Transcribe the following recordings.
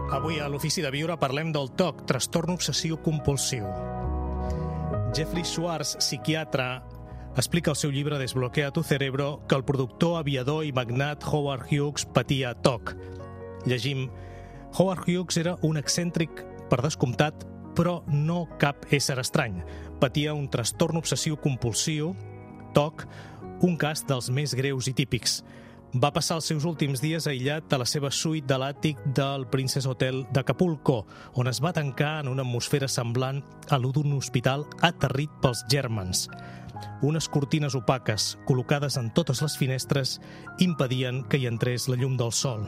Avui a l'Ofici de Viure parlem del TOC, trastorn obsessiu compulsiu. Jeffrey Schwartz, psiquiatre, explica al seu llibre Desbloquea tu cerebro que el productor, aviador i magnat Howard Hughes patia TOC. Llegim: Howard Hughes era un excèntric per descomptat, però no cap ésser estrany. Patia un trastorn obsessiu compulsiu, TOC, un cas dels més greus i típics. Va passar els seus últims dies aïllat a la seva suite de l'àtic del Princess Hotel d'Acapulco, on es va tancar en una atmosfera semblant a la d'un hospital aterrit pels gèrmens. Unes cortines opaques, col·locades en totes les finestres, impedien que hi entrés la llum del sol.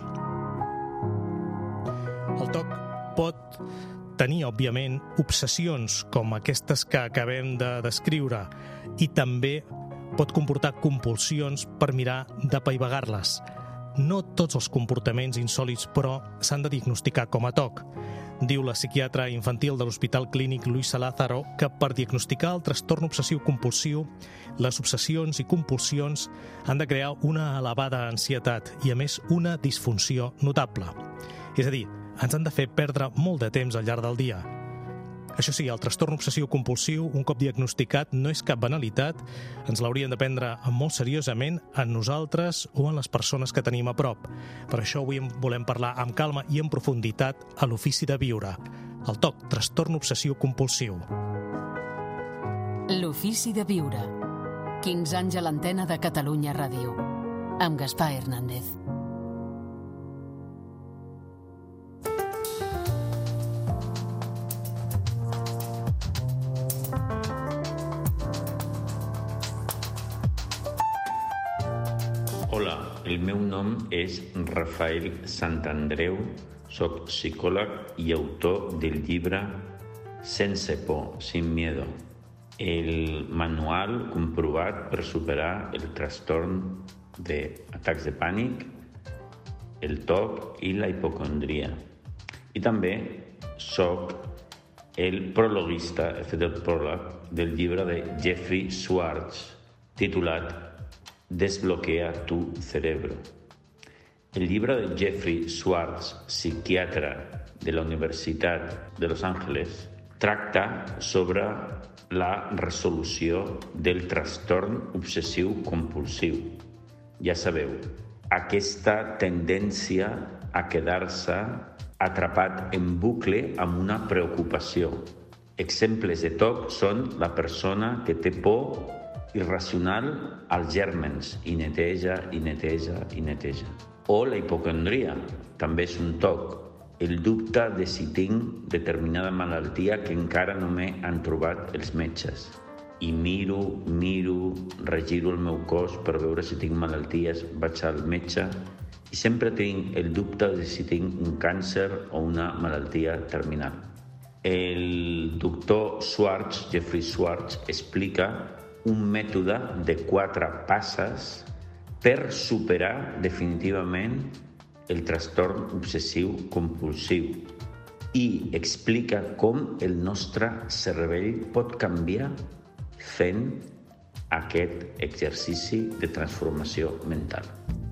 El TOC pot tenir, òbviament, obsessions com aquestes que acabem de descriure i també pot comportar compulsions per mirar d'apaivagar-les. No tots els comportaments insòlits, però, s'han de diagnosticar com a TOC. Diu la psiquiatra infantil de l'Hospital Clínic Luisa Lázaro que per diagnosticar el trastorn obsessiu compulsiu, les obsessions i compulsions han de crear una elevada ansietat i, a més, una disfunció notable. És a dir, ens han de fer perdre molt de temps al llarg del dia. Això sí, el trastorn obsessiu compulsiu, un cop diagnosticat, no és cap banalitat, ens l'hauríem de prendre molt seriosament en nosaltres o en les persones que tenim a prop. Per això avui volem parlar amb calma i en profunditat a l'Ofici de Viure. El TOC, trastorn obsessiu compulsiu. L'Ofici de Viure. 15 anys a l'antena de Catalunya Ràdio. Amb Gaspar Hernández. Hola, el meu nom és Rafael Santandreu, soc psicòleg i autor del llibre Sense por, sin miedo, el manual comprovat per superar el trastorn d'atacs de pànic, el TOC i la hipocondria. I també soc el prologuista, he fet el pròleg del llibre de Jeffrey Schwartz, titulat Desbloquea tu cerebro. El llibre de Jeffrey Schwartz, psiquiatre de la Universitat de Los Ángeles, tracta sobre la resolució del trastorn obsessiu compulsiu. Ja sabeu, aquesta tendència a quedar-se atrapat en bucle amb una preocupació. Exemples de TOC són la persona que té por irracional als gèrmens i neteja, i neteja, i neteja. O la hipocondria, també és un TOC, el dubte de si tinc determinada malaltia que encara no m'han trobat els metges. I miro, regiro el meu cos per veure si tinc malalties, vaig al metge i sempre tinc el dubte de si tinc un càncer o una malaltia terminal. El doctor Schwartz, Jeffrey Schwartz, explica un mètode de 4 passes per superar definitivament el trastorn obsessiu compulsiu i explica com el nostre cervell pot canviar fent aquest exercici de transformació mental.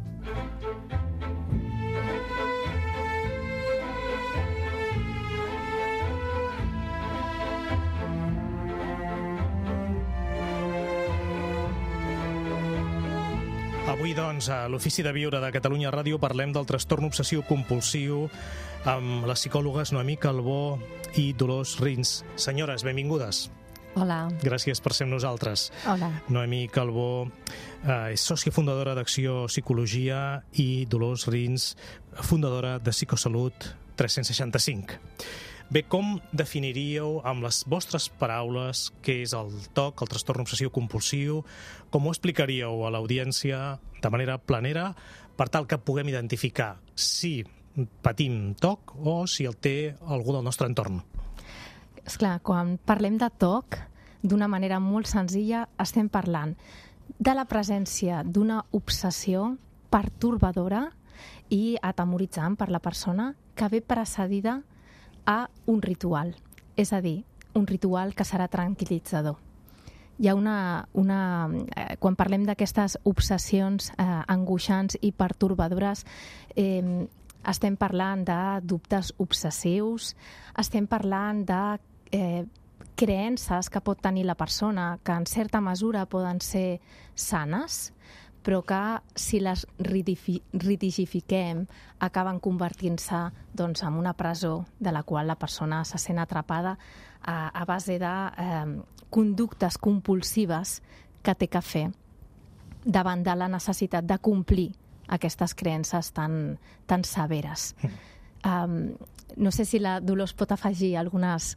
Avui, doncs, a l'Ofici de Viure de Catalunya Ràdio parlem del trastorn obsessiu compulsiu amb les psicòlogues Noemí Calbó i Dolors Rins. Senyores, benvingudes. Hola. Gràcies per ser amb nosaltres. Hola. Noemí Calbó és sòcia fundadora d'Acció Psicologia i Dolors Rins, fundadora de Psicosalut 365. Bé, com definiríeu amb les vostres paraules què és el TOC, el trastorn obsessiu compulsiu? Com ho explicaríeu a l'audiència de manera planera per tal que puguem identificar si patim TOC o si el té algú del nostre entorn? Esclar, quan parlem de TOC, d'una manera molt senzilla, estem parlant de la presència d'una obsessió pertorbadora i atemoritzant per la persona que ve precedida a un ritual, és a dir, un ritual que serà tranquil·litzador. Hi ha quan parlem d'aquestes obsessions angoixants i pertorbadores, estem parlant de dubtes obsessius, estem parlant de creences que pot tenir la persona que en certa mesura poden ser sanes, però que si les rigidifiquem acaben convertint-se doncs, en una presó de la qual la persona se sent atrapada a base de conductes compulsives que té que fer davant de la necessitat de complir aquestes creences tan severes. No sé si la Dolors pot afegir algunes...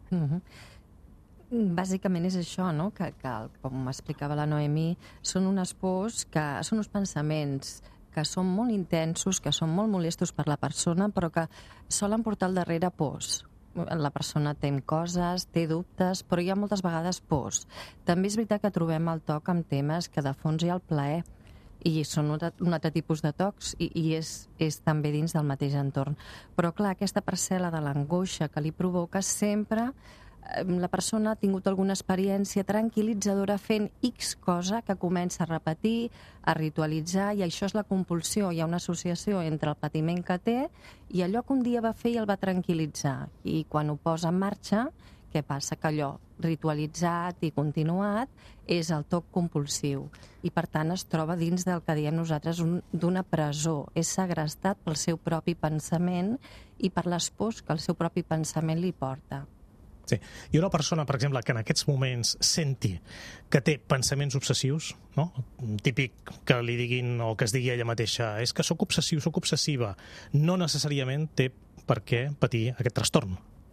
Bàsicament és això, no? Que com m'explicava la Noemí, són unes pors, són uns pensaments que són molt intensos, que són molt molestos per la persona, però que solen portar al darrere pors. La persona tem coses, té dubtes, però hi ha moltes vegades pors. També és veritat que trobem el toc amb temes que de fons hi ha el plaer, i són un altre tipus de tocs i és també dins del mateix entorn. Però clar, aquesta parcel·la de l'angoixa que li provoca sempre... La persona ha tingut alguna experiència tranquil·litzadora fent X cosa que comença a repetir, a ritualitzar, i això és la compulsió. Hi ha una associació entre el patiment que té i allò que un dia va fer i el va tranquil·litzar. I quan ho posa en marxa, què passa? Que allò ritualitzat i continuat és el toc compulsiu. I per tant es troba dins del que diem nosaltres d'una presó. És segrestat pel seu propi pensament i per les pors que el seu propi pensament li porta. Sí. I una persona, per exemple, que en aquests moments senti que té pensaments obsessius, no? Típic que li diguin o que es digui ella mateixa, és que sóc obsessiu, sóc obsessiva, no necessàriament té per què patir aquest trastorn.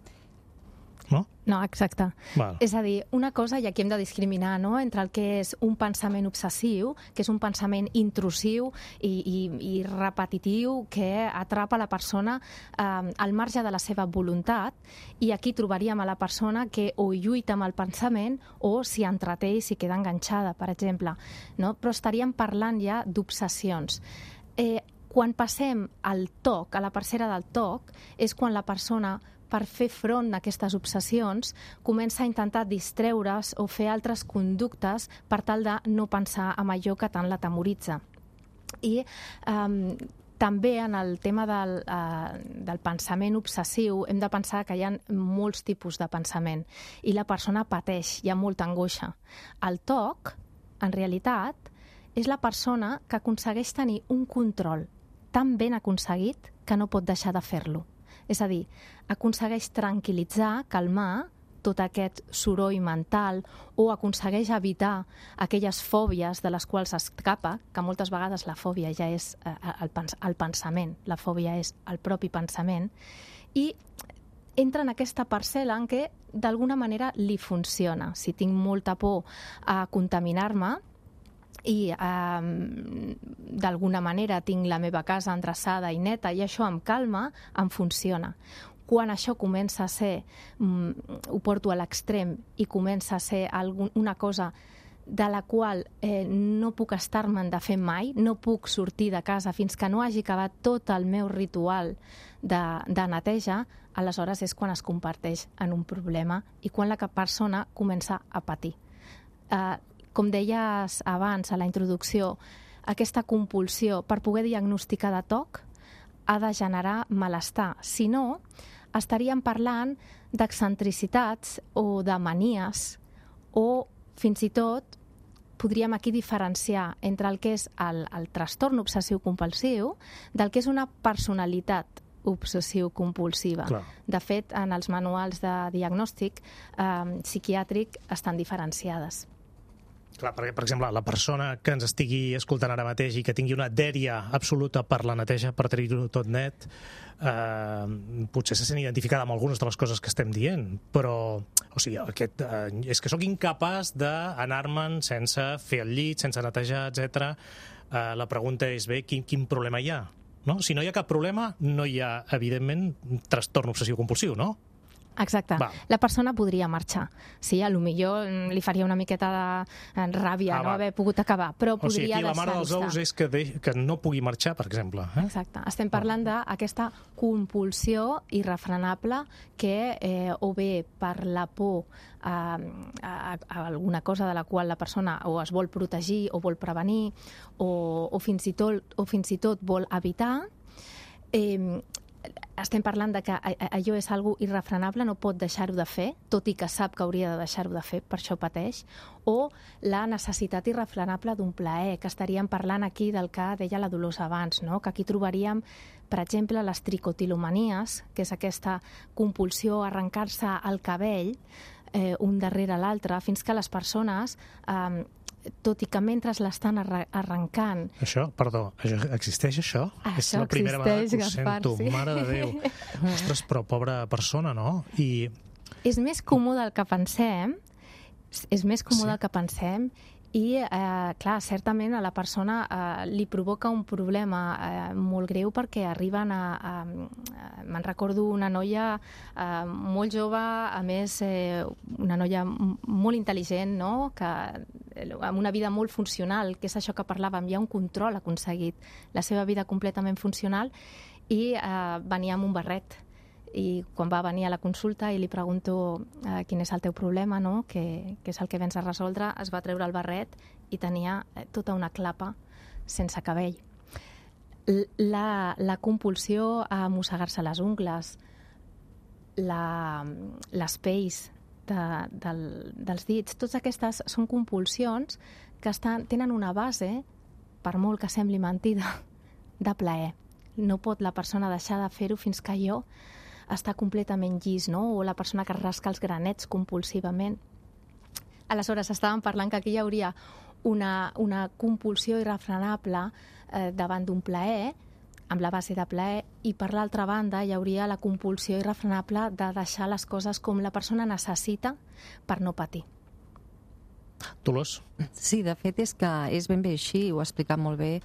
No? No, exacte. Val. És a dir, una cosa, i aquí hem de discriminar, no?, entre el que és un pensament obsessiu, que és un pensament intrusiu i repetitiu que atrapa la persona al marge de la seva voluntat, i aquí trobaríem a la persona que o lluita amb el pensament o s'hi entreté i s'hi queda enganxada, per exemple. No? Però estaríem parlant ja d'obsessions. Quan passem al TOC, a la parcel·la del TOC, és quan la persona, per fer front a aquestes obsessions, comença a intentar distreure's o fer altres conductes per tal de no pensar en allò que tant l'atemoritza. I també en el tema del pensament obsessiu hem de pensar que hi ha molts tipus de pensament i la persona pateix, hi ha molta angoixa. El TOC, en realitat, és la persona que aconsegueix tenir un control tan ben aconseguit que no pot deixar de fer-lo. És a dir, aconsegueix tranquil·litzar, calmar tot aquest soroll mental o aconsegueix evitar aquelles fòbies de les quals s'escapa, que moltes vegades la fòbia ja és el pensament, la fòbia és el propi pensament, i entra en aquesta parcel·la en què d'alguna manera li funciona. Si tinc molta por a contaminar-me, i d'alguna manera tinc la meva casa endreçada i neta i això em calma, em funciona. Quan això comença a ser, ho porto a l'extrem i comença a ser una cosa de la qual no puc estar-me'n de fer mai, no puc sortir de casa fins que no hagi acabat tot el meu ritual de neteja, aleshores és quan es converteix en un problema i quan la persona comença a patir. Com deies abans a la introducció, aquesta compulsió per poder diagnosticar de TOC ha de generar malestar. Si no, estaríem parlant d'excentricitats o de manies o fins i tot podríem aquí diferenciar entre el que és el trastorn obsessiu-compulsiu del que és una personalitat obsessiu-compulsiva. Clar. De fet, en els manuals de diagnòstic psiquiàtric estan diferenciades. Clar, perquè, per exemple, la persona que ens estigui escoltant ara mateix i que tingui una dèria absoluta per la neteja, per tenir-ho tot net, potser se sent identificada amb algunes de les coses que estem dient, però o sigui, és que sóc incapaç d'anar-me'n sense fer el llit, sense netejar, etc. La pregunta és, bé, quin problema hi ha? No? Si no hi ha cap problema, no hi ha, evidentment, trastorn obsessiu-compulsiu, no? Exacte. Va. La persona podria marxar. Sí, a lo millor li faria una miqueta de ràbia no haver pogut acabar, però podria deixar-ho estar. O sigui, aquí la mare dels ous és que no pugui marxar, per exemple. Exacte. Estem parlant d'aquesta compulsió irrefrenable que o bé per la por a alguna cosa de la qual la persona o es vol protegir o vol prevenir o fins i tot vol evitar, estem parlant de que allò és algo irrefrenable, no pot deixar-ho de fer, tot i que sap que hauria de deixar-ho de fer, per això pateix, o la necessitat irrefrenable d'un plaer, que estaríem parlant aquí del que deia la Dolors abans, no? Que aquí trobaríem, per exemple, les tricotilomanies, que és aquesta compulsió a arrencar-se el cabell un darrere l'altre, fins que les persones, tot i que mentre l'estan arrencant... Existeix això? És la primera vegada que ho sento, mare de Déu. Ostres, però pobra persona, no? I... És més comú del que pensem, i, clar, certament a la persona li provoca un problema molt greu perquè arriben me'n recordo una noia molt jove, a més una noia molt intel·ligent, no? Que, amb una vida molt funcional, que és això que parlàvem, hi ha un control aconseguit, la seva vida completament funcional, i venia amb un barret. I quan va venir a la consulta i li pregunto quin és el teu problema, no? Què és el que vens a resoldre, es va treure el barret i tenia tota una clapa sense cabell. La compulsió a mossegar-se les ungles, les pells dels dits, totes aquestes són compulsions que tenen una base, per molt que sembli mentida, de plaer. No pot la persona deixar de fer-ho fins que allò està completament llis, no? O la persona que rasca els granets compulsivament. Aleshores, estàvem parlant que aquí hi hauria una compulsió irrefrenable davant d'un plaer, amb la base de plaer, i per l'altra banda hi hauria la compulsió irrefrenable de deixar les coses com la persona necessita per no patir. Dolors? Sí, de fet és que és ben bé així, ho ha explicat molt bé,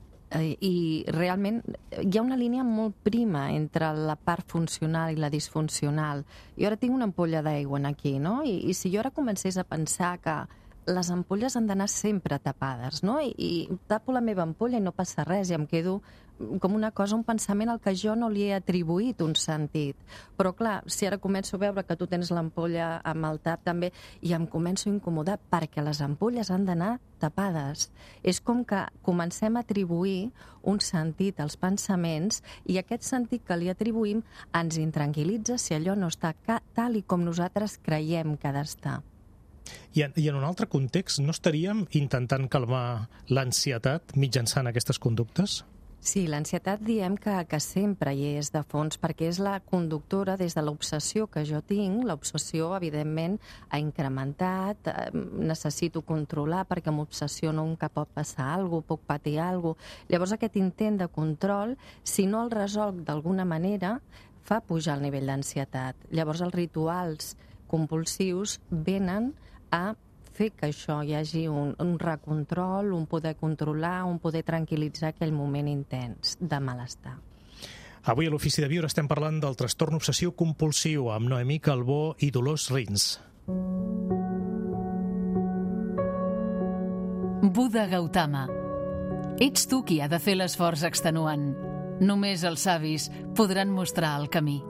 i realment hi ha una línia molt prima entre la part funcional i la disfuncional. Jo ara tinc una ampolla d'aigua aquí, no? I si jo ara comencés a pensar que les ampolles han d'anar sempre tapades, no? I tapo la meva ampolla i no passa res, i em quedo com una cosa, un pensament al que jo no li he atribuït un sentit. Però clar, si ara començo a veure que tu tens l'ampolla amb el tap també, i em començo a incomodar perquè les ampolles han d'anar tapades. És com que comencem a atribuir un sentit als pensaments, i aquest sentit que li atribuïm ens intranquil·litza si allò no està tal i com nosaltres creiem que ha d'estar. I en un altre context, no estaríem intentant calmar l'ansietat mitjançant aquestes conductes? Sí, l'ansietat diem que sempre hi és de fons, perquè és la conductora des de l'obsessió que jo tinc. L'obsessió, evidentment, ha incrementat, necessito controlar perquè m'obsessiono que pot passar alguna cosa, puc patir alguna cosa. Llavors aquest intent de control, si no el resolc d'alguna manera, fa pujar el nivell d'ansietat. Llavors els rituals compulsius venen a fer que això hi hagi un recontrol, un poder controlar, un poder tranquil·litzar aquell moment intens de malestar. Avui a l'Ofici de Viure estem parlant del trastorn obsessiu compulsiu amb Noemí Calbó i Dolors Rins. Buda Gautama. Ets tu qui ha de fer l'esforç extenuant. Només els savis podran mostrar el camí.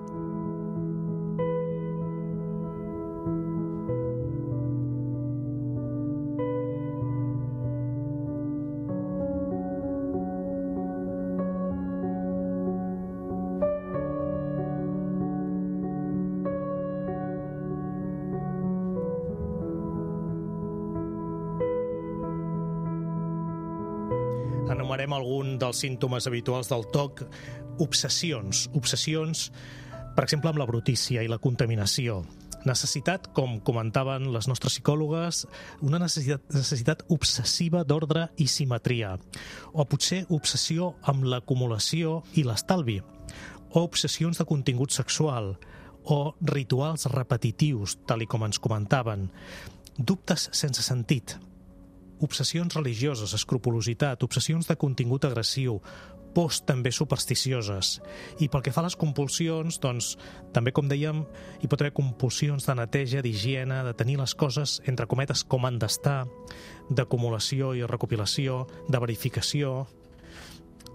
Enumerem algun dels símptomes habituals del TOC. Obsessions, per exemple, amb la brutícia i la contaminació. Necessitat, com comentaven les nostres psicòlogues, una necessitat obsessiva d'ordre i simetria. O potser obsessió amb l'acumulació i l'estalvi. O obsessions de contingut sexual. O rituals repetitius, tal com ens comentaven. Dubtes sense sentit. Obsessions religioses, escrupolositat, obsessions de contingut agressiu, pors també supersticioses. I pel que fa a les compulsions, doncs, també, com dèiem, hi pot haver compulsions de neteja, d'higiene, de tenir les coses, entre cometes, com han d'estar, d'acumulació i recopilació, de verificació.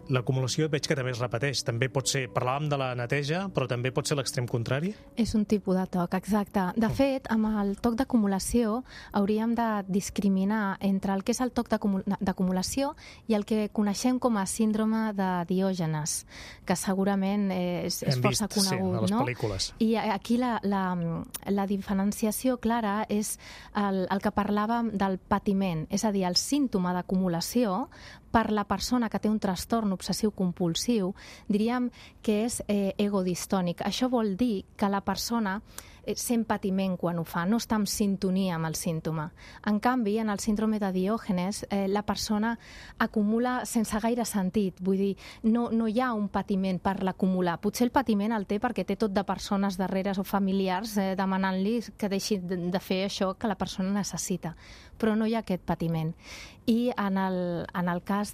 l'acumulació veig que també es repeteix. També pot ser, parlàvem de la neteja, però també pot ser l'extrem contrari? És un tipus de TOC, exacte. De fet, amb el TOC d'acumulació hauríem de discriminar entre el que és el TOC d'acumulació i el que coneixem com a síndrome de Diògenes, que segurament és força conegut. A les pel·lícules. I aquí la diferenciació clara és el que parlàvem del patiment, és a dir, el símptoma d'acumulació per la persona que té un trastorn obsessiu-compulsiu, diríem que és egodistònic. Això vol dir que la persona sent patiment quan ho fa, no està en sintonia amb el símptoma. En canvi, en el síndrome de Diògenes, la persona acumula sense gaire sentit, vull dir, no hi ha un patiment per l'acumular. Potser el patiment el té perquè té tot de persones darreres o familiars demanant-li que deixi de fer això que la persona necessita, però no hi ha aquest patiment. I en el cas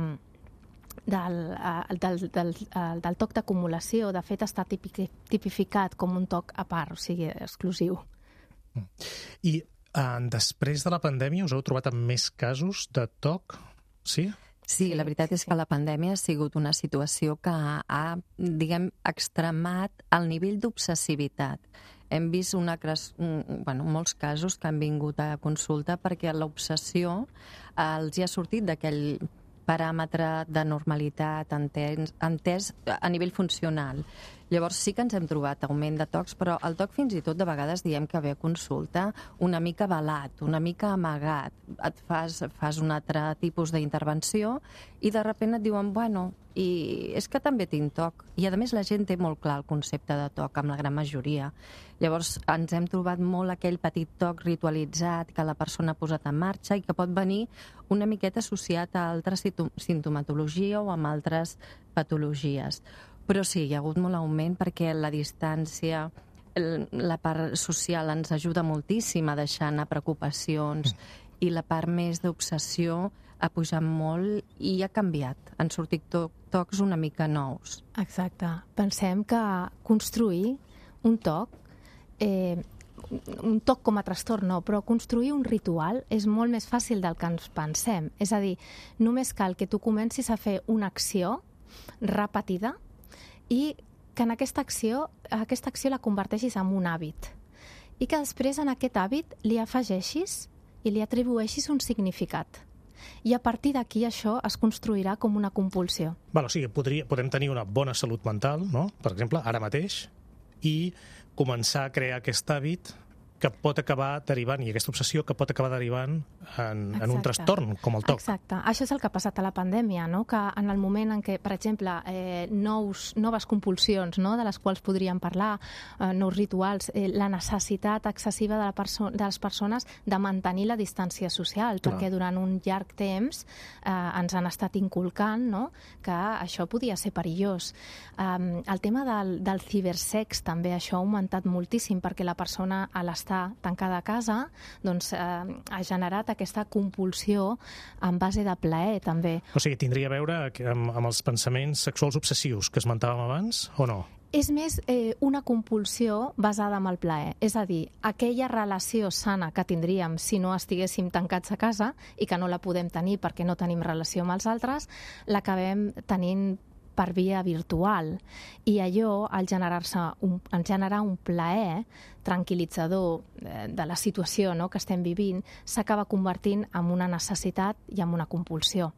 del TOC d'acumulació, de fet, està tipificat com un TOC a part, o sigui, exclusiu. I després de la pandèmia us heu trobat amb més casos de TOC? Sí? Sí, la veritat és que la pandèmia ha sigut una situació que ha, diguem, extremat el nivell d'obsessivitat. Hem vist molts casos que han vingut a consulta perquè l'obsessió els hi ha sortit d'aquell paràmetre de normalitat entès a nivell funcional. Llavors sí que ens hem trobat augment de TOCs, però el TOC fins i tot de vegades diem que ve a consulta una mica velat, una mica amagat. Et fas un altre tipus d'intervenció i de sobte et diuen, bueno, i és que també tinc TOC. I a més la gent té molt clar el concepte de TOC, amb la gran majoria. Llavors ens hem trobat molt aquell petit TOC ritualitzat que la persona ha posat en marxa i que pot venir una miqueta associat a altres sintomatologia o amb altres patologies. Però sí, hi ha hagut molt augment perquè la distància, la part social ens ajuda moltíssim a deixar anar preocupacions i la part més d'obsessió ha pujat molt i ha canviat. Han sortit TOCs una mica nous. Exacte. Pensem que construir un TOC com a trastorn no, però construir un ritual és molt més fàcil del que ens pensem. És a dir, només cal que tu comencis a fer una acció repetida i que en aquesta acció la converteixis en un hàbit i que després en aquest hàbit li afegeixis i li atribueixis un significat. I a partir d'aquí això es construirà com una compulsió. O sigui, podem tenir una bona salut mental, no? Per exemple, ara mateix, i començar a crear aquest hàbit que pot acabar derivant, i aquesta obsessió que pot acabar derivant en un trastorn, com el TOC. Exacte. Això és el que ha passat a la pandèmia, no? Que en el moment en què, per exemple, noves compulsions, no? De les quals podríem parlar, nous rituals, la necessitat excessiva de les persones de mantenir la distància social, perquè durant un llarg temps ens han estat inculcant, no? Que això podia ser perillós. El tema del cibersex també, això ha augmentat moltíssim, perquè la persona a l'estar tancada a casa doncs, ha generat aquesta compulsió en base de plaer, també. O sigui, tindria a veure amb els pensaments sexuals obsessius que esmentàvem abans, o no? És més una compulsió basada en el plaer. És a dir, aquella relació sana que tindríem si no estiguéssim tancats a casa i que no la podem tenir perquè no tenim relació amb els altres, l'acabem tenint per via virtual. I allò, al generar un plaer tranquil·litzador de la situació, no?, que estem vivint, s'acaba convertint en una necessitat i en una compulsió.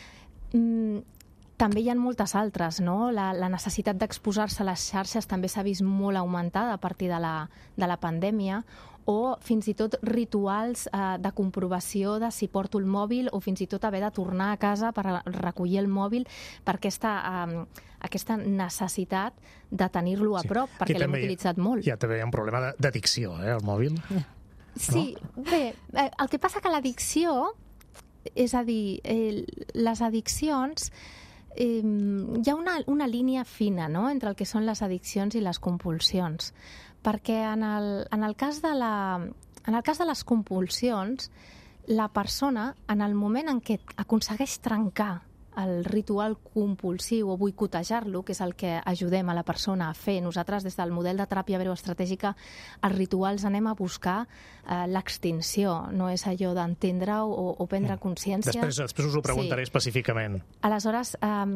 També hi ha moltes altres, no? La necessitat d'exposar-se a les xarxes també s'ha vist molt augmentada a partir de la pandèmia, o fins i tot rituals de comprovació de si porto el mòbil o fins i tot haver de tornar a casa per recollir el mòbil per aquesta necessitat de tenir-lo a prop, perquè l'hem utilitzat molt. Ja també hi ha un problema d'addicció, el mòbil. Sí, bé, el que passa que l'addicció, és a dir, les addiccions, hi ha una línia fina, no?, entre el que són les addiccions i les compulsions, perquè en el cas de les compulsions, la persona, en el moment en què aconsegueix trencar el ritual compulsiu o boicotejar-lo, que és el que ajudem a la persona a fer. Nosaltres, des del model de teràpia breu estratègica, els rituals anem a buscar l'extinció, no és allò d'entendre-ho o prendre consciència. Després us ho preguntaré específicament. Aleshores,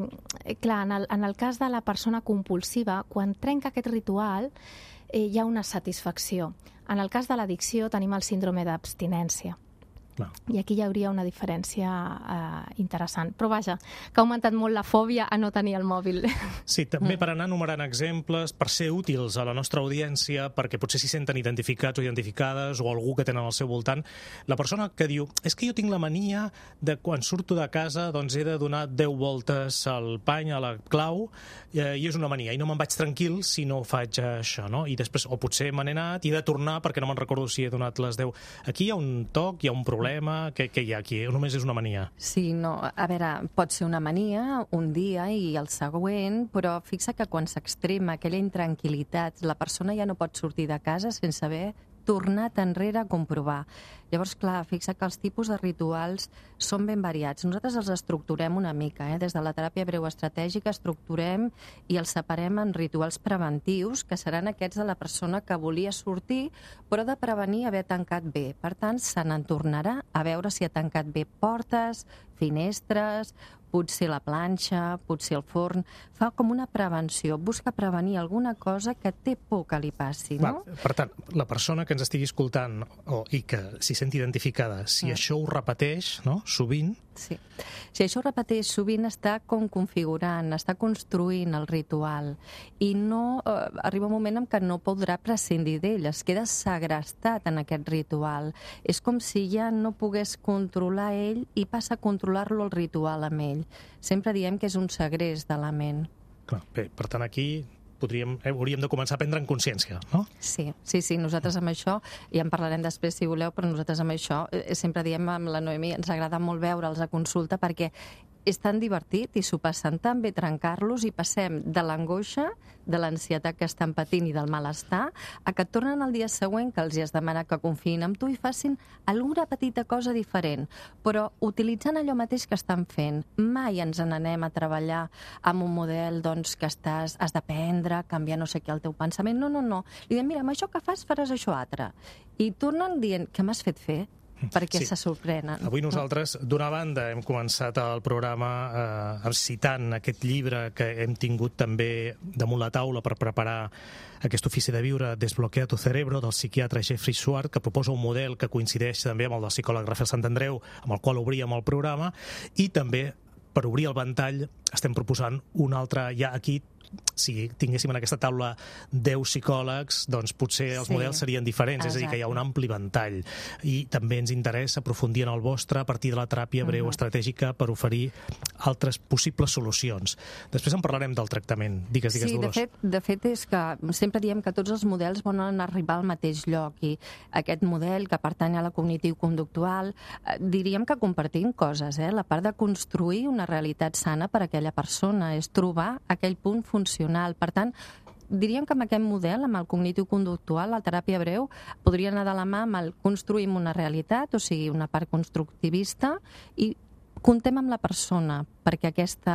clar, en el cas de la persona compulsiva, quan trenca aquest ritual, hi ha una satisfacció. En el cas de l'addicció tenim el síndrome d'abstinència. I aquí hi hauria una diferència interessant. Però vaja, que ha augmentat molt la fòbia a no tenir el mòbil. Sí, també per anar enumerant exemples, per ser útils a la nostra audiència, perquè potser s'hi senten identificats o identificades, o algú que tenen al seu voltant, la persona que diu, és que jo tinc la mania de quan surto de casa doncs he de donar 10 voltes al pany, a la clau, i és una mania, i no me'n vaig tranquil si no faig això, no? I després, o potser me n'he anat i he de tornar perquè no me'n recordo si he donat les 10. Aquí hi ha un toc, hi ha un problema, què hi ha aquí? O només és una mania? Sí, no, a veure, pot ser una mania un dia i el següent, però fixa que quan s'extrema aquella intranquil·litat, la persona ja no pot sortir de casa sense haver tornat enrere a comprovar. Llavors, clar, fixa que els tipus de rituals són ben variats. Nosaltres els estructurem una mica, des de la teràpia breu estratègica estructurem i els separem en rituals preventius, que seran aquests de la persona que volia sortir, però de prevenir haver tancat bé. Per tant, se n'en tornarà a veure si ha tancat bé portes, finestres, potser la planxa, potser el forn. Fa com una prevenció, busca prevenir alguna cosa que té por que li passi, no? Per tant, la persona que ens estigui escoltant i que s'hi senti identificada, si això ho repeteix, no?, sovint... Sí. Si això ho repeteix sovint, està com configurant, està construint el ritual i no arriba un moment en què no podrà prescindir d'ell, es queda segrestat en aquest ritual. És com si ja no pogués controlar ell i passa a controlar-lo el ritual amb ell. Sempre diem que és un segrest de la ment. Clar, bé, per tant, aquí hauríem de començar a prendre en consciència, no? Sí, nosaltres amb això, ja en parlarem després si voleu, però nosaltres amb això sempre diem amb la Noemi, ens agrada molt veure'ls a consulta perquè és tan divertit i s'ho passen tan bé trencar-los i passem de l'angoixa, de l'ansietat que estan patint i del malestar, a que tornen el dia següent que els has demanat que confiïn amb tu i facin alguna petita cosa diferent, però utilitzant allò mateix que estan fent. Mai ens n'anem a treballar amb un model doncs, que has d'aprendre, canviar no sé què al teu pensament. No. I diem, mira, amb això que fas faràs això altre. I tornen dient, què m'has fet fer? Perquè se sorprenen. Avui nosaltres, d'una banda, hem començat el programa citant aquest llibre que hem tingut també damunt la taula per preparar aquest ofici de viure, Desbloquea tu cerebro, del psiquiatre Jeffrey Schwartz, que proposa un model que coincideix també amb el del psicòleg Rafael Santandreu, amb el qual obríem el programa, i també, per obrir el ventall, estem proposant un altre, ja aquí, si tinguéssim en aquesta taula 10 psicòlegs, doncs potser els models serien diferents, és a dir, que hi ha un ampli ventall. I també ens interessa aprofundir en el vostre a partir de la teràpia breu estratègica per oferir altres possibles solucions. Després en parlarem del tractament. Digues, Dolors. Sí, de fet és que sempre diem que tots els models volen arribar al mateix lloc i aquest model que pertany a la cognitiu-conductual diríem que compartim coses, la part de construir una realitat sana per a aquella persona, és trobar aquell punt funcional. Per tant, diríem que amb aquest model, amb el cognitiu-conductual, la teràpia breu, podria anar de la mà amb el construïm una realitat, o sigui, una part constructivista, i contem amb la persona perquè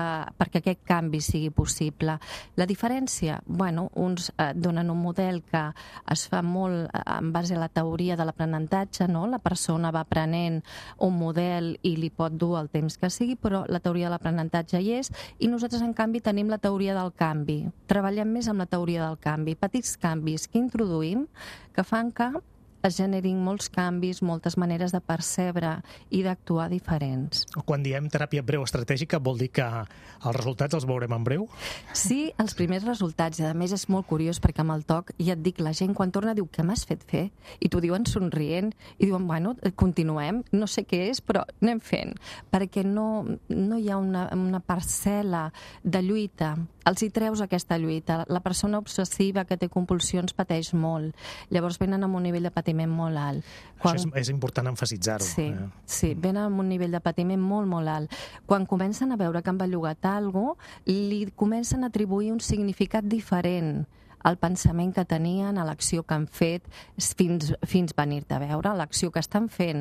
aquest canvi sigui possible. La diferència, uns donen un model que es fa molt en base a la teoria de l'aprenentatge, no? La persona va aprenent un model i li pot dur el temps que sigui, però la teoria de l'aprenentatge hi és, i nosaltres, en canvi, tenim la teoria del canvi. Treballem més amb la teoria del canvi. Petits canvis que introduïm que fan que es generin molts canvis, moltes maneres de percebre i d'actuar diferents. Quan diem teràpia breu estratègica, vol dir que els resultats els veurem en breu? Sí, els primers resultats. I a més és molt curiós perquè amb el TOC, ja et dic, la gent quan torna diu, què m'has fet fer? I t'ho diuen somrient i diuen, continuem, no sé què és, però anem fent. Perquè no hi ha una parcel·la de lluita. Els hi treus aquesta lluita. La persona obsessiva que té compulsions pateix molt. Llavors venen amb un nivell de patiment molt alt. Això és important emfasitzar-ho. Sí, venen amb un nivell de patiment molt, molt alt. Quan comencen a veure que han bellugat alguna cosa, li comencen a atribuir un significat diferent al pensament que tenien, a l'acció que han fet, fins venir-te a veure. L'acció que estan fent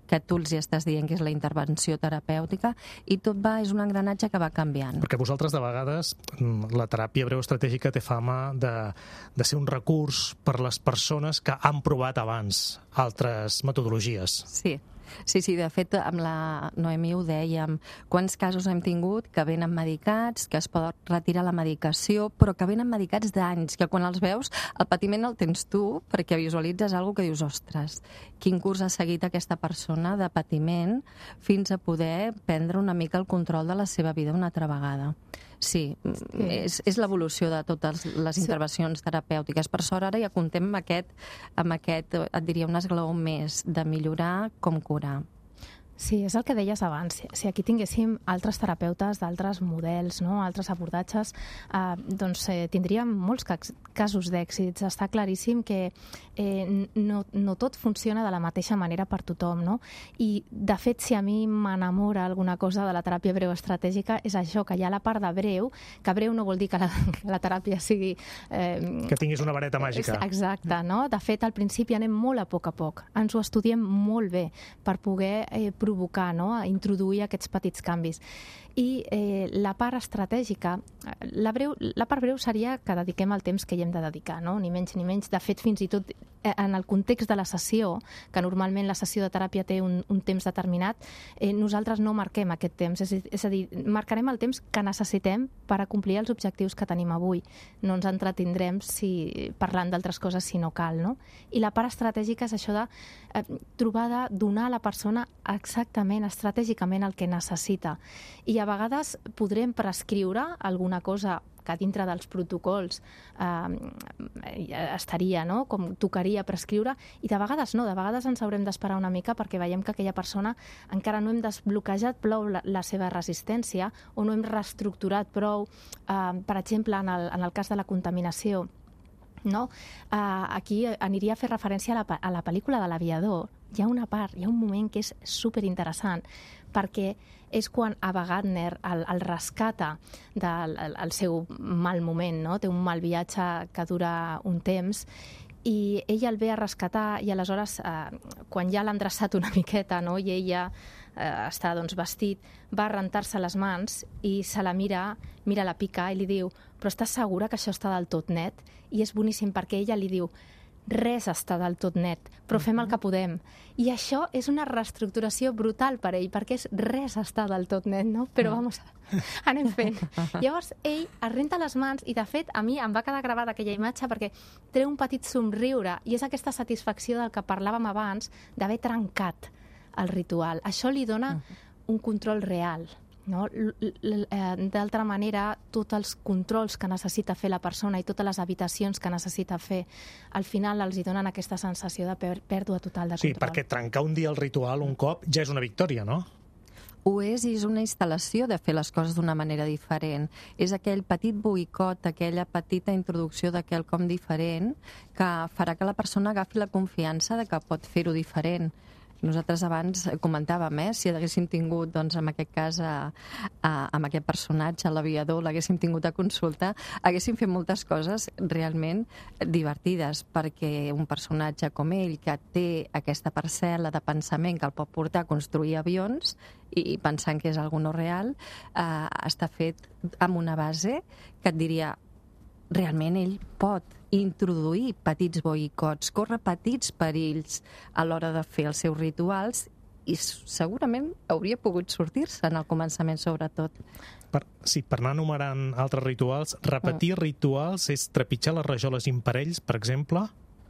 que tu els hi estàs dient que és la intervenció terapèutica, i tot és un engranatge que va canviant. Perquè vosaltres, de vegades, la teràpia breu estratègica té fama de ser un recurs per les persones que han provat abans altres metodologies. Sí, de fet, amb la Noemí ho dèiem, quants casos hem tingut que venen medicats, que es pot retirar la medicació, però que venen medicats d'anys, que quan els veus el patiment el tens tu, perquè visualitzes alguna que dius, ostres, quin curs ha seguit aquesta persona de patiment fins a poder prendre una mica el control de la seva vida una altra vegada. Sí, és l'evolució de totes les intervencions terapèutiques. Per sort, ara ja comptem amb aquest, et diria, un esglaó més de millorar com curar. Sí, és el que deies abans. Si aquí tinguéssim altres terapeutes d'altres models, no? Altres abordatges, doncs tindríem molts casos d'èxits. Està claríssim que no tot funciona de la mateixa manera per tothom, no? I, de fet, si a mi m'enamora alguna cosa de la teràpia breu estratègica, és això, que hi ha la part de breu, que breu no vol dir que la teràpia sigui... Que tinguis una vareta màgica. Exacte, no? De fet, al principi anem molt a poc. Ens ho estudiem molt bé per poder provocar, no? A introduir aquests petits canvis. I la part estratègica, la part breu seria que dediquem el temps que hi hem de dedicar, no? Ni menys ni menys. De fet, fins i tot en el context de la sessió, que normalment la sessió de teràpia té un temps determinat, nosaltres no marquem aquest temps, és a dir, marcarem el temps que necessitem per acomplir els objectius que tenim avui. No ens entretindrem parlant d'altres coses si no cal, no? I la part estratègica és això de trobar de donar a la persona exactament, estratègicament el que necessita. I a vegades podrem prescriure alguna cosa que dintre dels protocols estaria, no? Com tocaria prescriure, i de vegades no, de vegades ens haurem d'esperar una mica perquè veiem que aquella persona encara no hem desbloquejat prou la seva resistència o no hem reestructurat prou, per exemple, en el cas de la contaminació. No? Aquí aniria a fer referència a la pel·lícula de l'Aviador. Hi ha una part, hi ha un moment que és superinteressant, perquè és quan Ava Gardner el rescata del seu mal moment, no? Té un mal viatge que dura un temps, i ella el ve a rescatar, i aleshores, quan ja l'ha endreçat una miqueta, no? I ella està vestit, va a rentar-se les mans i se la mira la pica i li diu: però estàs segura que això està del tot net? I és boníssim perquè ella li diu: res està del tot net, però fem el que podem. I això és una reestructuració brutal per ell, perquè res està del tot net, no? Però anem fent. Llavors ell es renta les mans i, de fet, a mi em va quedar gravada aquella imatge perquè treu un petit somriure, i és aquesta satisfacció del que parlàvem abans, d'haver trencat el ritual. Això li dona un control real. No? D'altra manera, tots els controls que necessita fer la persona i totes les habitacions que necessita fer, al final els hi donen aquesta sensació de pèrdua total de control. Sí, perquè trencar un dia el ritual un cop ja és una victòria, no? Ho és, i és una instal·lació de fer les coses d'una manera diferent. És aquell petit boicot, aquella petita introducció de quelcom diferent que farà que la persona agafi la confiança de que pot fer-ho diferent. Nosaltres abans comentàvem, si haguéssim tingut, doncs, en aquest cas, amb aquest personatge, l'Aviador, l'haguéssim tingut a consulta, haguéssim fet moltes coses realment divertides, perquè un personatge com ell, que té aquesta parcel·la de pensament que el pot portar a construir avions i pensant que és alguna no real, està fet amb una base que et diria: realment ell pot introduir petits boicots, córrer petits perills a l'hora de fer els seus rituals, i segurament hauria pogut sortir-se en el començament, sobretot. Per anar enumerant altres rituals, repetir rituals és trepitjar les rajoles imparells, per exemple?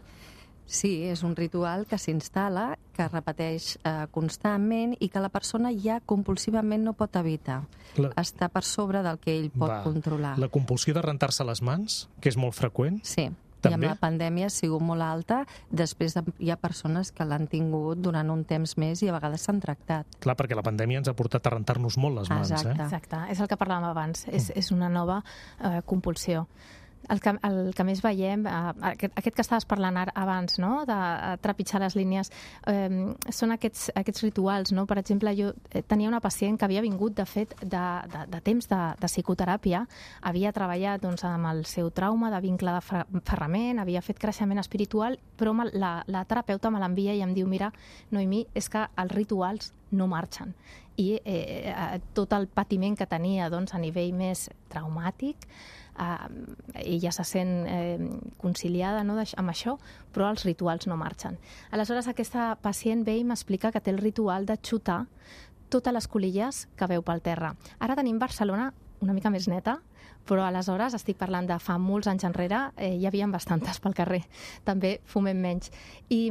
Sí, és un ritual que s'instal·la, que es repeteix constantment i que la persona ja compulsivament no pot evitar. Està per sobre del que ell pot controlar. La compulsió de rentar-se les mans, que és molt freqüent? Sí. També? I amb la pandèmia ha sigut molt alta. Després hi ha persones que l'han tingut durant un temps més i a vegades s'han tractat. Clar, perquè la pandèmia ens ha portat a rentar-nos molt les mans. Exacte. Exacte, és el que parlàvem abans. És una nova compulsió. el que més veiem, aquest que estaves parlant abans, no? De trepitjar les línies, són aquests rituals, no? Per exemple, jo tenia una pacient que havia vingut, de fet, de temps de psicoteràpia, havia treballat doncs, amb el seu trauma de vincle d'aferrament, havia fet creixement espiritual, però la terapeuta me l'envia i em diu, mira, Noemí, és que els rituals no marxen. I tot el patiment que tenia doncs, a nivell més traumàtic, ella se sent conciliada, no, amb això, però els rituals no marxen. Aleshores, aquesta pacient ve i m'explica que té el ritual de xutar totes les colilles que veu pel terra. Ara tenim Barcelona una mica més neta, però aleshores estic parlant de fa molts anys enrere, hi havia bastantes pel carrer. També fumem menys. I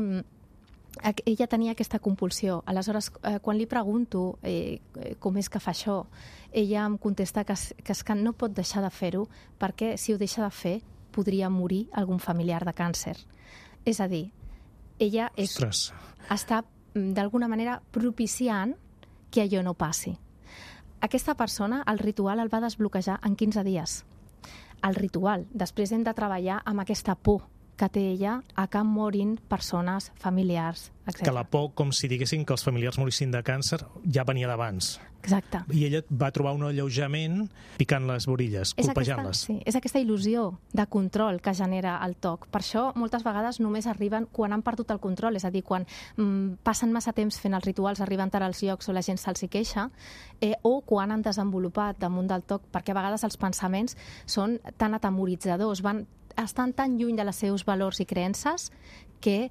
ella tenia aquesta compulsió. Aleshores, quan li pregunto com és que fa això, ella em contesta que és que no pot deixar de fer-ho perquè si ho deixa de fer podria morir algun familiar de càncer. És a dir, ella està d'alguna manera propiciant que allò no passi. Aquesta persona, el ritual el va desbloquejar en 15 dies. El ritual. Després hem de treballar amb aquesta por que té ella a que morin persones, familiars, etc. Que la por, com si diguessin que els familiars morissin de càncer, ja venia d'abans. Exacte. I ella va trobar un alleujament picant les borilles, colpejant-les. Sí, és aquesta il·lusió de control que genera el TOC. Per això, moltes vegades només arriben quan han perdut el control, és a dir, quan passen massa temps fent els rituals, arriben tard als llocs o la gent se'ls hi queixa, o quan han desenvolupat damunt del TOC, perquè a vegades els pensaments són tan atemoritzadors, estan tan lluny de les seus valors i creences que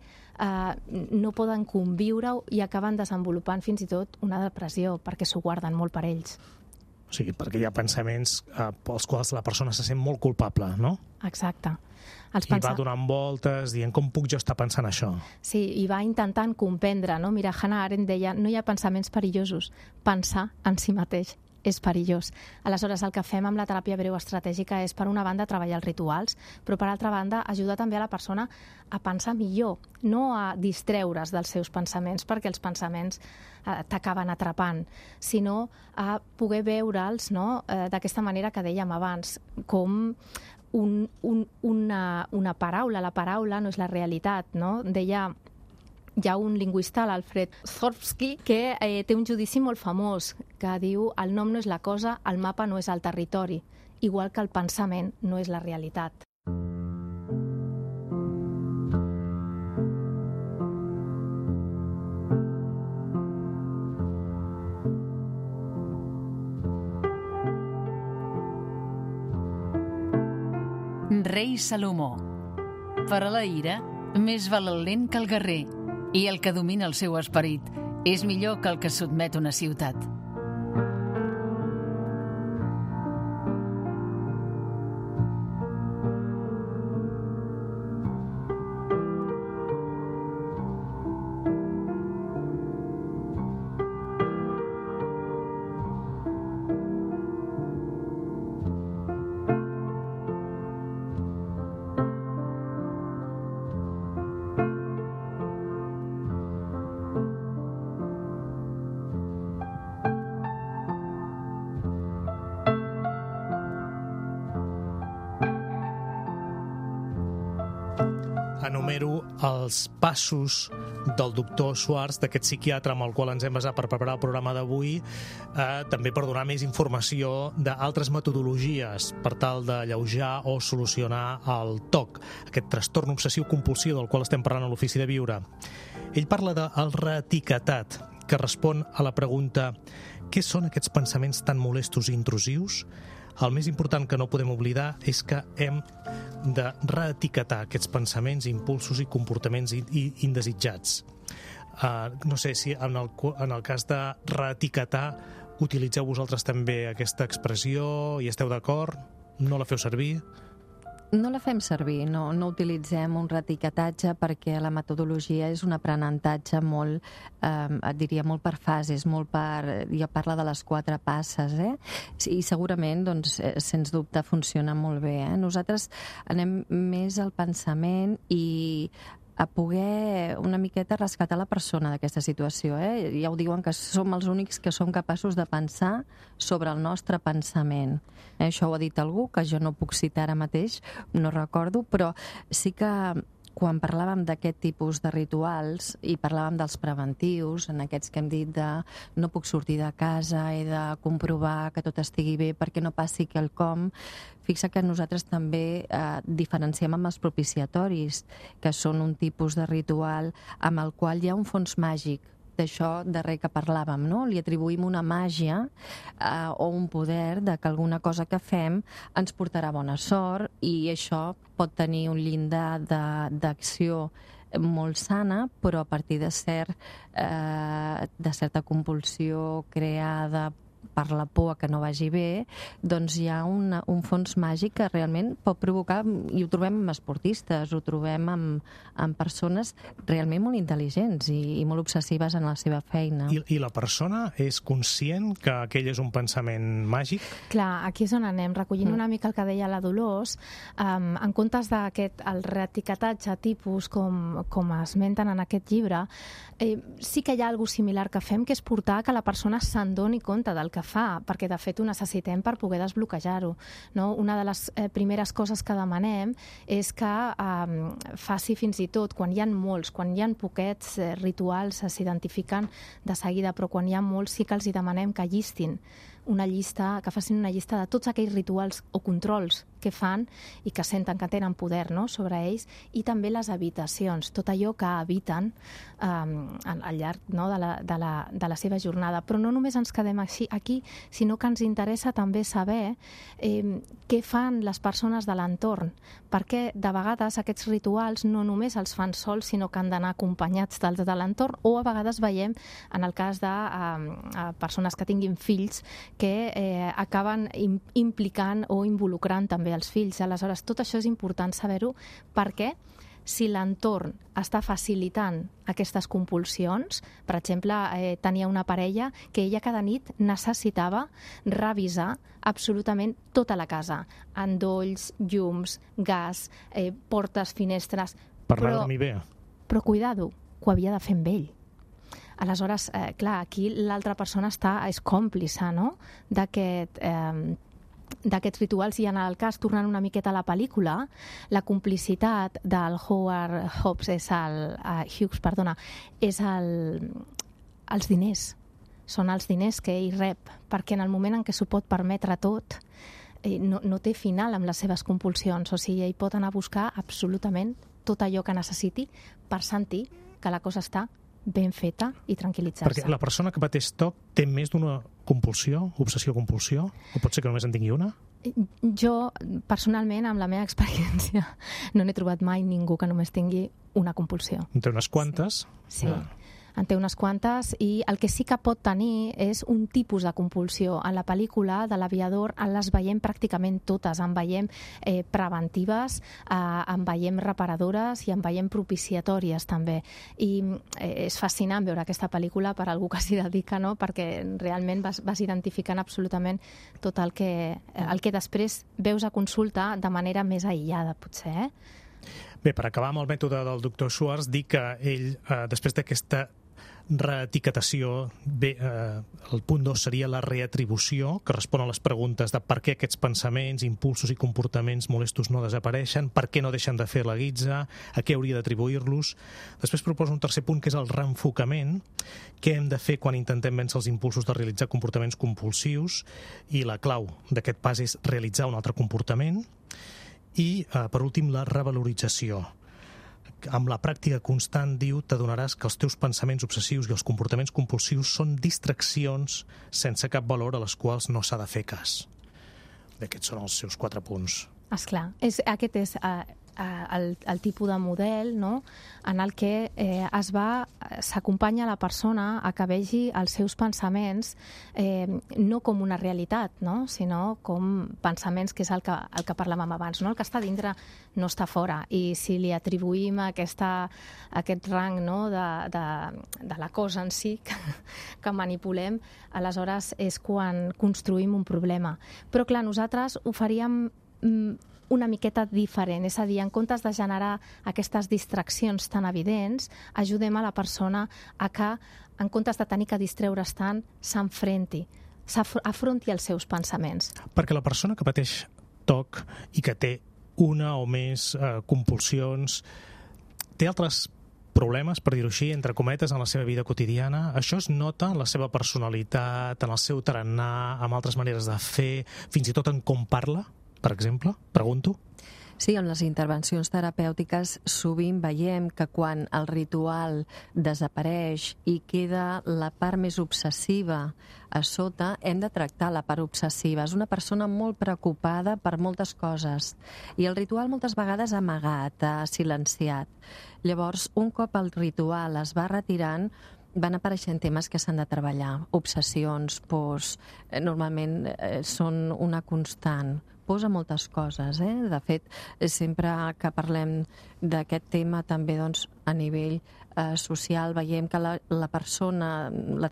no poden conviure i acaben desenvolupant fins i tot una depressió perquè s'ho guarden molt per ells. O sigui, perquè hi ha pensaments pels quals la persona se sent molt culpable, no? Exacte. I va donant voltes, dient com puc jo estar pensant això? Sí, i va intentant comprendre, no? Mira, Hannah Arendt deia, no hi ha pensaments perillosos, pensar en si mateix és perillós. Aleshores, el que fem amb la teràpia breu estratègica és, per una banda, treballar els rituals, però per altra banda, ajudar també a la persona a pensar millor, no a distreure's dels seus pensaments, perquè els pensaments t'acaben atrapant, sinó a poder veure'ls, no? D'aquesta manera que dèiem abans, com una paraula. La paraula no és la realitat, no? Deia... Hi ha un lingüista, l'Alfred Zofsky, que té un judici molt famós, que diu el nom no és la cosa, el mapa no és el territori, igual que el pensament no és la realitat. Rei Salomó. Per a la ira, més val el lent que el guerrer, i el que domina el seu esperit és millor que el que sotmet una ciutat. Enumero els passos del doctor Schwartz, d'aquest psiquiatre amb el qual ens hem basat per preparar el programa d'avui, també per donar més informació d'altres metodologies per tal d'alleujar o solucionar el TOC, aquest trastorn obsessiu-compulsiu del qual estem parlant a l'Ofici de Viure. Ell parla del reetiquetat, que respon a la pregunta què són aquests pensaments tan molestos i intrusius? El més important que no podem oblidar és que hem de reetiquetar aquests pensaments, impulsos i comportaments indesitjats. No sé si en el cas de reetiquetar utilitzeu vosaltres també aquesta expressió i esteu d'acord? No la feu servir? No la fem servir, no utilitzem un reetiquetatge perquè la metodologia és un aprenentatge molt, et diria, molt per fases, molt per... Ja parla de les 4 passes, I segurament, doncs, sens dubte, funciona molt bé, Nosaltres anem més al pensament i a poder una miqueta rescatar la persona d'aquesta situació. Ja ho diuen que som els únics que som capaços de pensar sobre el nostre pensament. Això ho ha dit algú, que jo no puc citar ara mateix, no recordo, però sí que quan parlàvem d'aquest tipus de rituals i parlàvem dels preventius, en aquests que hem dit de no puc sortir de casa, he de comprovar que tot estigui bé perquè no passi quelcom, fixa que nosaltres també diferenciem amb els propiciatoris, que són un tipus de ritual amb el qual hi ha un fons màgic, d'això darrer que parlàvem, no? Li atribuïm una màgia o un poder de que alguna cosa que fem ens portarà bona sort i això pot tenir un llindar d'acció molt sana, però a partir de certa compulsió creada per la por que no vagi bé, doncs hi ha un fons màgic que realment pot provocar, i ho trobem amb esportistes, ho trobem amb persones realment molt intel·ligents i molt obsessives en la seva feina. I la persona és conscient que aquell és un pensament màgic? Clar, aquí és on anem, recollint una mica el que deia la Dolors, en comptes d'aquest el reetiquetatge tipus com esmenten en aquest llibre, sí que hi ha alguna cosa similar que fem, que és portar que la persona se'n doni compte del que fa, perquè de fet ho necessitem per poder desbloquejar-ho. No? Una de les primeres coses que demanem és que faci fins i tot, quan hi ha molts, quan hi ha poquets rituals s'identifiquen de seguida, però quan hi ha molts sí que els demanem que llistin que facin una llista de tots aquells rituals o controls que fan i que senten que tenen poder, no?, sobre ells, i també les evitacions, tot allò que eviten al llarg, no?, de la seva jornada. Però no només ens quedem aquí, sinó que ens interessa també saber què fan les persones de l'entorn, perquè de vegades aquests rituals no només els fan sols, sinó que han d'anar acompanyats dels de l'entorn, o a vegades veiem, en el cas de persones que tinguin fills, que acaben implicant o involucrant també els fills. Aleshores, tot això és important saber-ho, perquè si l'entorn està facilitant aquestes compulsions, per exemple, tenia una parella que ella cada nit necessitava revisar absolutament tota la casa, endolls, llums, gas, portes, finestres... Parlar de mi bé. Però cuidado, que ho havia de fer amb ell. Aleshores, clar, aquí l'altra persona és còmplice, no?, d'aquests rituals, i en el cas, tornant una miqueta a la pel·lícula, la complicitat del Howard Hughes és els diners. Són els diners que ell rep, perquè en el moment en què s'ho pot permetre tot, no té final amb les seves compulsions, o sigui, ell pot anar a buscar absolutament tot allò que necessiti per sentir que la cosa està ben feta i tranquil·litzar-se. Perquè la persona que pateix TOC té més d'una compulsió, obsessió-compulsió? O pot ser que només en tingui una? Jo, personalment, amb la meva experiència, no n'he trobat mai ningú que només tingui una compulsió. En té unes quantes? Sí. En té unes quantes, i el que sí que pot tenir és un tipus de compulsió. En la pel·lícula de l'Aviador les veiem pràcticament totes, en veiem preventives, en veiem reparadores i en veiem propiciatòries també. I és fascinant veure aquesta pel·lícula per algú que s'hi dedica, no?, perquè realment vas identificant absolutament tot el que després veus a consulta de manera més aïllada, potser. Bé, per acabar amb el mètode del doctor Schwartz, dir que ell, després d'aquesta reetiquetació, bé, el punt 2 seria la reatribució, que respon a les preguntes de per què aquests pensaments, impulsos i comportaments molestos no desapareixen, per què no deixen de fer la guitza, a què hauria d'atribuir-los. Després proposa un tercer punt, que és el reenfocament, què hem de fer quan intentem vèncer els impulsos de realitzar comportaments compulsius, i la clau d'aquest pas és realitzar un altre comportament. I, per últim, la revalorització. Amb la pràctica constant, diu, t'adonaràs que els teus pensaments obsessius i els comportaments compulsius són distraccions sense cap valor a les quals no s'ha de fer cas. Aquests són els seus 4 punts. Esclar, aquest és el tipus de model, no?, en el que s'acompanya la persona a que vegi els seus pensaments no com una realitat, no?, sinó com pensaments, que és el que parlàvem abans, no? El que està dintre no està fora, i si li atribuïm aquest rang, no?, de la cosa en si que manipulem, aleshores és quan construïm un problema. Però clar, nosaltres ho faríem una miqueta diferent. És a dir, en comptes de generar aquestes distraccions tan evidents, ajudem a la persona a que, en comptes de tenir que distreure's tant, afronti els seus pensaments. Perquè la persona que pateix TOC i que té una o més compulsions, té altres problemes, per dir-ho així, entre cometes, en la seva vida quotidiana? Això es nota en la seva personalitat, en el seu tarannà, en altres maneres de fer, fins i tot en com parla, per exemple? Pregunto. Sí, en les intervencions terapèutiques sovint veiem que quan el ritual desapareix i queda la part més obsessiva a sota, hem de tractar la part obsessiva. És una persona molt preocupada per moltes coses i el ritual moltes vegades amagat, silenciat. Llavors, un cop el ritual es va retirant, van apareixent temes que s'han de treballar. Obsessions, pors, normalment són una constant. Pors a moltes coses. De fet, sempre que parlem d'aquest tema també a nivell social veiem que la persona,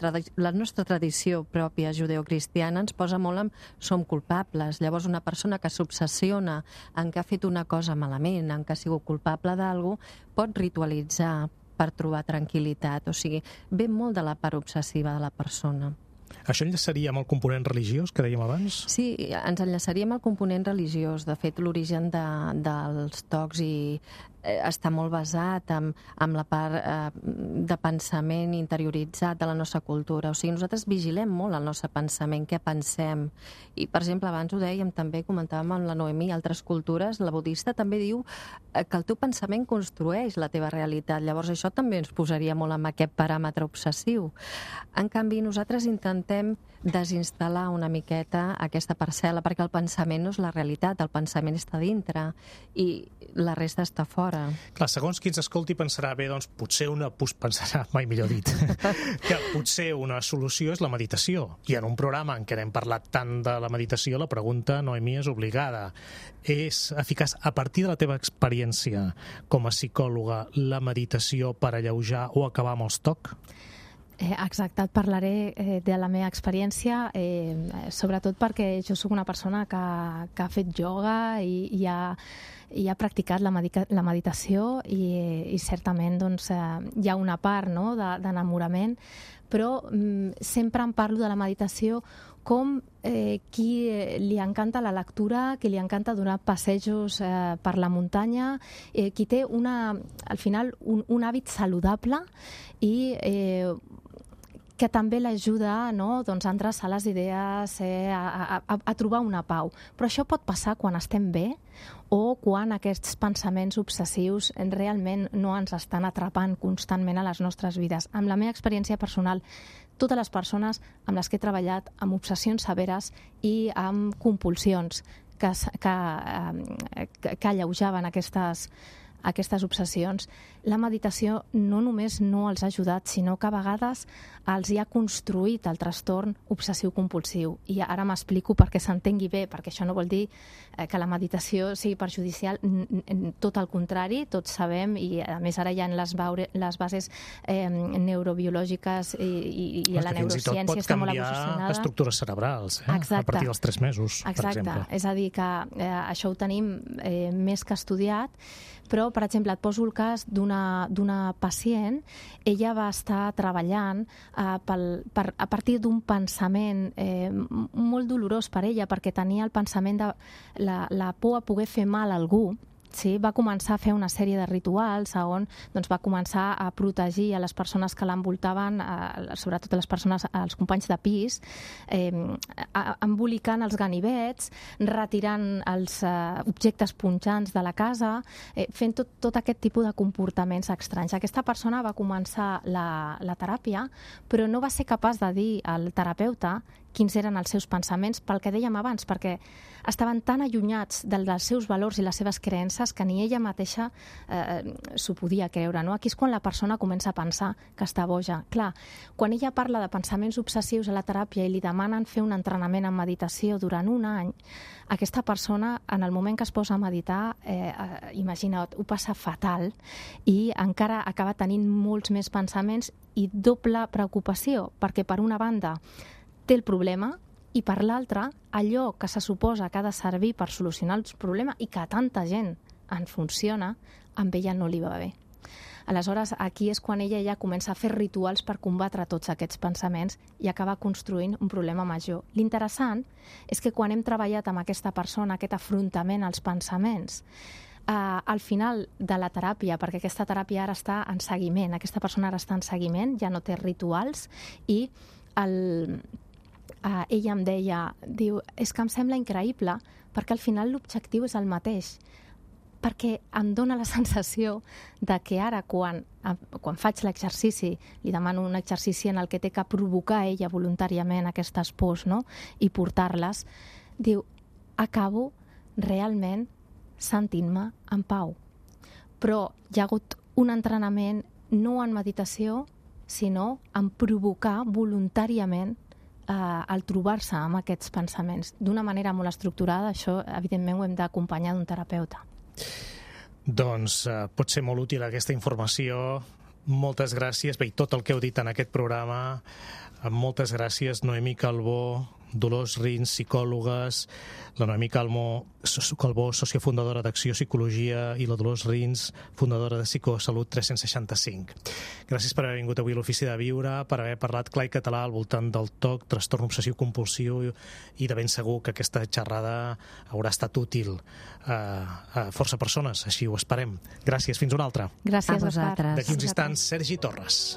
la nostra tradició pròpia judeocristiana ens posa molt en som culpables. Llavors una persona que s'obsessiona en que ha fet una cosa malament, en que ha sigut culpable d'alguna cosa, pot ritualitzar per trobar tranquil·litat. O sigui, ve molt de la part obsessiva de la persona. Això enllaçaria amb el component religiós que dèiem abans? Sí, ens enllaçaríem al component religiós. De fet, l'origen dels TOCs està molt basat en la part de pensament interioritzat de la nostra cultura. O sigui, nosaltres vigilem molt el nostre pensament, què pensem. I, per exemple, abans ho dèiem, també comentàvem amb la Noemí, altres cultures, la budista també diu que el teu pensament construeix la teva realitat. Llavors, això també ens posaria molt amb aquest paràmetre obsessiu. En canvi, nosaltres intentem desinstal·lar una miqueta aquesta parcel·la, perquè el pensament no és la realitat, el pensament està dintre i la resta està fora. Clar, segons qui ens escolti pensarà, bé, doncs pensarà, mai millor dit, que potser una solució és la meditació. I en un programa en què hem parlat tant de la meditació, la pregunta, Noemí, és obligada. És eficaç, a partir de la teva experiència com a psicòloga, la meditació per alleujar o acabar amb els TOC? Exacte, et parlaré de la meva experiència, sobretot perquè jo soc una persona que ha fet ioga i ha practicat la meditació i certament hi ha una part d'enamorament, però sempre em parlo de la meditació com qui li encanta la lectura, qui li encanta donar passejos per la muntanya, qui té al final un hàbit saludable i que també l'ajuda a endreçar les idees, a trobar una pau. Però això pot passar quan estem bé o quan aquests pensaments obsessius realment no ens estan atrapant constantment a les nostres vides. Amb la meva experiència personal, totes les persones amb les que he treballat amb obsessions severes i amb compulsions que alleujaven aquestes obsessions, la meditació no només no els ha ajudat, sinó que a vegades els hi ha construït el trastorn obsessiu-compulsiu. I ara m'explico perquè s'entengui bé, perquè això no vol dir que la meditació sigui perjudicial, tot el contrari, tots sabem, i a més ara hi ha les bases neurobiològiques i la neurociència està molt evolucionada. Pot canviar estructures cerebrals a partir dels 3 mesos, per exemple. Exacte, és a dir que això ho tenim més que estudiat, però, per exemple, et poso el cas d'una pacient. Ella va estar treballant a partir d'un pensament molt dolorós per ella, perquè tenia el pensament de la por a poder fer mal a algú. Sí, va començar a fer una sèrie de rituals on va començar a protegir a les persones que l'envoltaven, sobretot els companys de pis, embolicant els ganivets, retirant els objectes punxants de la casa, fent tot aquest tipus de comportaments estranys. Aquesta persona va començar la teràpia, però no va ser capaç de dir al terapeuta quins eren els seus pensaments, pel que dèiem abans, perquè estaven tan allunyats dels seus valors i les seves creences que ni ella mateixa s'ho podia creure. Aquí és quan la persona comença a pensar que està boja. Clar, quan ella parla de pensaments obsessius a la teràpia i li demanen fer un entrenament en meditació durant un any, aquesta persona, en el moment que es posa a meditar, imagina't, ho passa fatal i encara acaba tenint molts més pensaments i doble preocupació, perquè per una banda té el problema i per l'altra, allò que se suposa que ha de servir per solucionar els problemes i que a tanta gent en funciona, amb ella no li va bé. Aleshores, aquí és quan ella ja comença a fer rituals per combatre tots aquests pensaments i acaba construint un problema major. L'interessant és que quan hem treballat amb aquesta persona, aquest afrontament als pensaments, al final de la teràpia, perquè aquesta teràpia ara està en seguiment, aquesta persona ara està en seguiment, ja no té rituals, i ella em deia, diu, és que em sembla increïble perquè al final l'objectiu és el mateix, perquè em dóna la sensació de que ara quan faig l'exercici, li demano un exercici en el que té que provocar ella voluntàriament aquestes pors, no? I portar-les, diu, acabo realment sentint-me en pau. Però hi ha hagut un entrenament no en meditació, sinó en provocar voluntàriament el trobar-se amb aquests pensaments. D'una manera molt estructurada, això evidentment ho hem d'acompanyar d'un terapeuta. Doncs pot ser molt útil aquesta informació. Moltes gràcies. Bé, tot el que heu dit en aquest programa. Moltes gràcies, Noemí Calbó, Dolors Rins, psicòlogues, la Noemí Calbó, sociofundadora d'Acció Psicologia, i la Dolors Rins, fundadora de Psicosalut 365. Gràcies per haver vingut avui a l'Ofici de Viure, per haver parlat clar i català al voltant del TOC, trastorn obsessiu-compulsiu, i de ben segur que aquesta xerrada haurà estat útil a força persones, així ho esperem. Gràcies, fins una altra. Gràcies a vosaltres. D'aquí uns instants, Sergi Torres.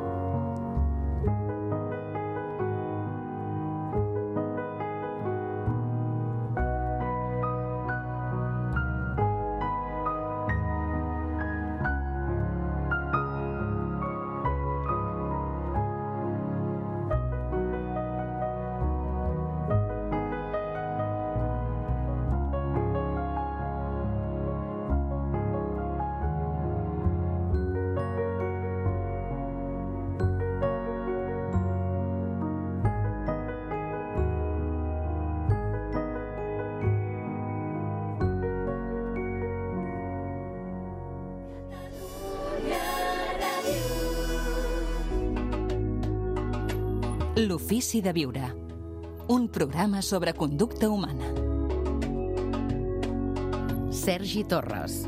L'Ofici de Viure, un programa sobre conducta humana. Sergi Torres.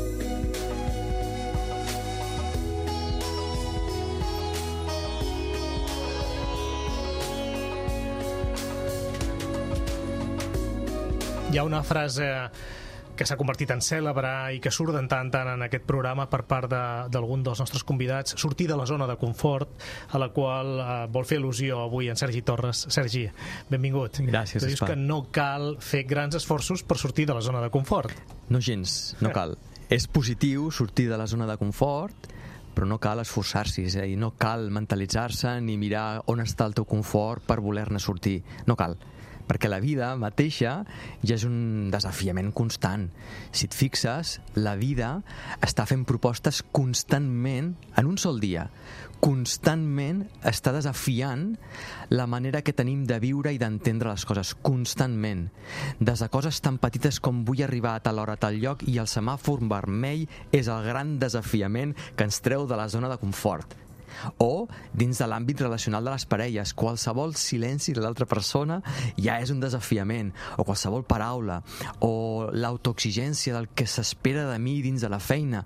Hi ha una frase que s'ha convertit en cèlebre i que surt de tant en tant en aquest programa per part d'algun dels nostres convidats, sortir de la zona de confort, a la qual vol fer al·lusió avui en Sergi Torres. Sergi, benvingut. Gràcies, tu dius que no cal fer grans esforços per sortir de la zona de confort. No gens, no cal. És positiu sortir de la zona de confort, però no cal esforçar-s'hi, és a dir, no cal mentalitzar-se ni mirar on està el teu confort per voler-ne sortir. No cal. Perquè la vida mateixa ja és un desafiament constant. Si et fixes, la vida està fent propostes constantment en un sol dia. Constantment està desafiant la manera que tenim de viure i d'entendre les coses, constantment. Des de coses tan petites com vull arribar a tal hora, a tal lloc, i el semàfor vermell és el gran desafiament que ens treu de la zona de confort. O dins de l'àmbit relacional de les parelles, qualsevol silenci de l'altra persona ja és un desafiament, o qualsevol paraula, o l'autoexigència del que s'espera de mi dins de la feina.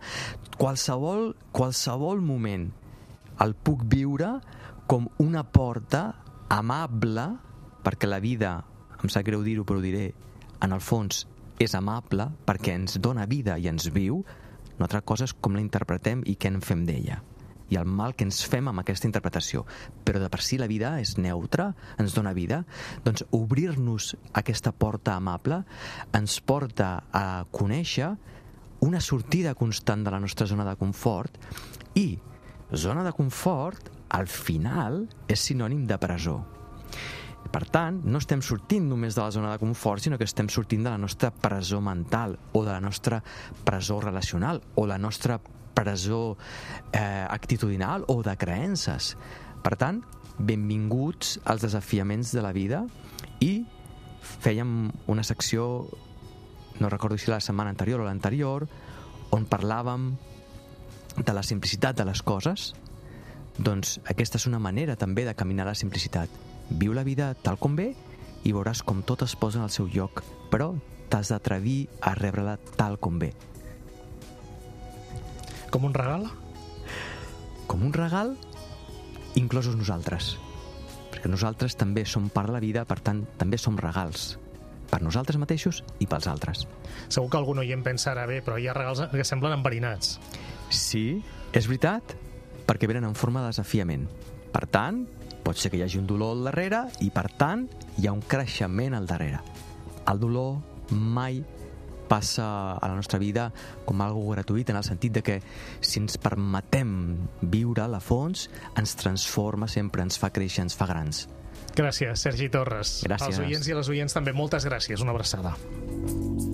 Qualsevol moment el puc viure com una porta amable, perquè la vida, em sap greu dir-ho però ho diré, en el fons és amable perquè ens dona vida i ens viu. Una altra cosa és com la interpretem i què en fem d'ella, i el mal que ens fem amb aquesta interpretació. Però de per si la vida és neutra, ens dona vida, doncs obrir-nos aquesta porta amable ens porta a conèixer una sortida constant de la nostra zona de confort, i zona de confort al final és sinònim de presó. Per tant, no estem sortint només de la zona de confort, sinó que estem sortint de la nostra presó mental, o de la nostra presó relacional, o la nostra presó actitudinal o de creences. Per tant, benvinguts als desafiaments de la vida. I fèiem una secció, no recordo si la setmana anterior o l'anterior, on parlàvem de la simplicitat de les coses. Doncs aquesta és una manera també de caminar la simplicitat. Viu la vida tal com ve i veuràs com tot es posa en el seu lloc, però t'has d'atrevir a rebre-la tal com ve. Com un regal? Com un regal, inclosos nosaltres. Perquè nosaltres també som part de la vida, per tant, també som regals. Per nosaltres mateixos i pels altres. Segur que algun oient pensa ara, bé, però hi ha regals que semblen enverinats. Sí, és veritat, perquè venen en forma de desafiament. Per tant, pot ser que hi hagi un dolor al darrere i, per tant, hi ha un creixement al darrere. El dolor mai passa a la nostra vida com algo gratuït, en el sentit de que si ens permetem viure a fons, ens transforma sempre, ens fa créixer, ens fa grans. Gràcies, Sergi Torres. Gràcies. Als oients i a les oients també moltes gràcies. Una abraçada.